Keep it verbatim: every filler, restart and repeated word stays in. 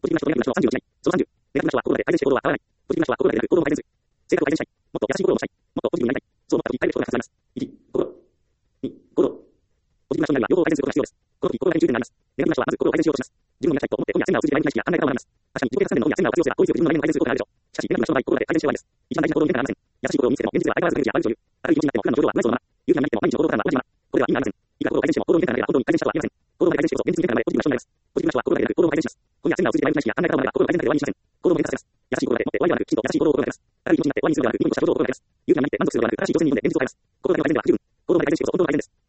ポジティブな人とネガティブな人のさんじゅうをしない。そのさんじゅう。ネガティブな人は心がけて改善し行動は変わらない。ポジティブな人は心がけて行動を改善する。性格を改善したい。もっと優しい心を持ちたい。もっとポジティブになりたい。そう思った時、変えることが重なります。いち、心。に、行動。ポジティブな人になるには行動を改善することが必要です。この時、心がけに重点があります。ネガティブな人はまず行動を改善しようとします。自分のやりたいと思って本やセミナーを通じて前向きな意識や考え方を学びます。確かに自己啓発訓練の本やセミナーを活用すれば効率よく自分の内面を改善することがあるでしょう。しかし、ネガティブな人の場合、心がけて改善して終わりです。一番大事な行動に変化がありません。優しい行動を見せても現実では相変わらず悪口や悪口を言う。ある意味になっても普段の行動は同じそのまま。勇気がなっても毎日の行動をただの同じまま。これでは意味がありません。いくら行動を改善しても行動に変化がなければ本当に改善したとは言えません。行動まで改善してこそ現実に変化が生まれポジティブな人になります。ポジティブな人は心がけてなく行動を改善します。本やセミナーを通じて前向きな意識や考え方を学べば行動の改善だけで終わりにしません。行動も変化させます。優しい行動だけ持って終わりではなく、きちんと優しい行動を心がけます。ある意味になって終わりにするのではなく、ニコニコした行動を心がけます。勇気がなって満足するのではなく、正しい挑戦に挑んで現実を変えます。行動だけの改善では不十分。行動まで改善してこそ本当の改善です。